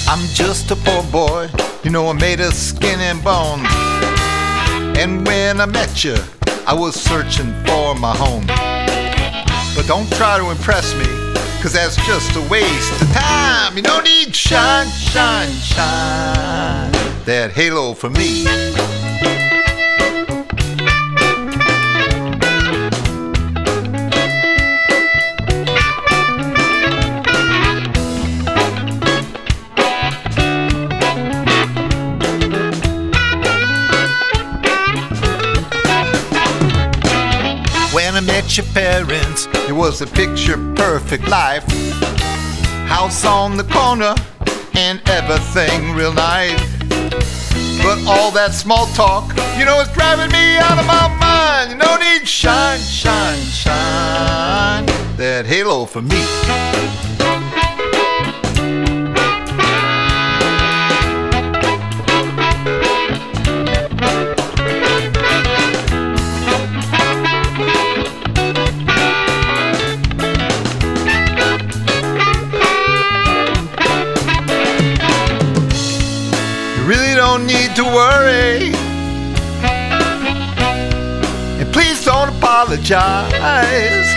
I'm just a poor boy, you know, I'm made of skin and bones. And when I met you, I was searching for my home. But don't try to impress me, 'cause that's just a waste of time. You don't need shine, shine, shine, that halo for me. When I met your parents, it was a picture-perfect life. House on the corner and everything real nice. But all that small talk, you know, it's driving me out of my mind. You don't need shine, shine, shine, that halo for me. Really don't need to worry, and please don't apologize.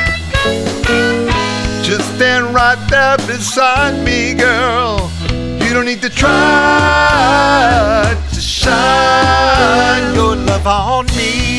Just stand right there beside me, girl. You don't need to try to shine your love on me.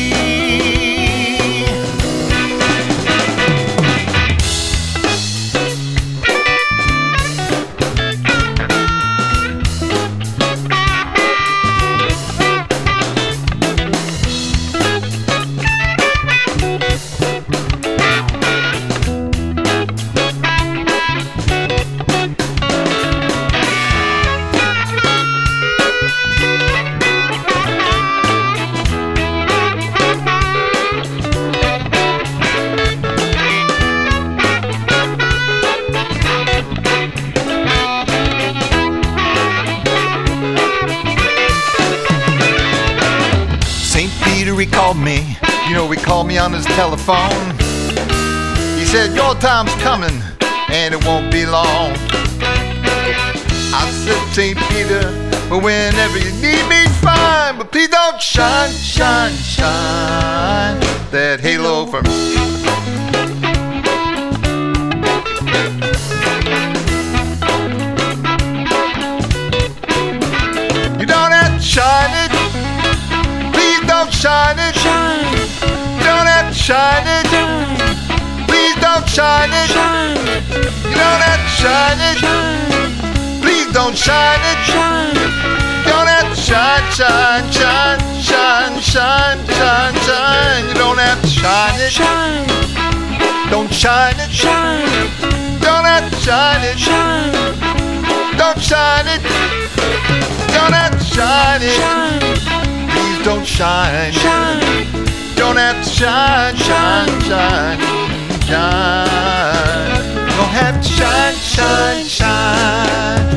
He called me, you know, he called me on his telephone. He said, your time's coming, and it won't be long. I said, St. Peter, but whenever you need me, fine. But please don't shine, shine, shine, that halo for me. You don't have to shine it. Shine it, shine. You don't have to shine it. Shine. Please don't shine it. Shine. You don't have to shine it. Shine. Please don't shine it. Shine. You don't have to shine, shine, shine, shine, shine, shine, shine. You don't have to shine it. Shine. Don't shine it. Shine. You don't have to shine it. Shine. Don't shine it. You don't have to shine it. Shine. Don't shine, shine. Don't have to shine, shine, shine, shine. Don't have to shine, shine, shine.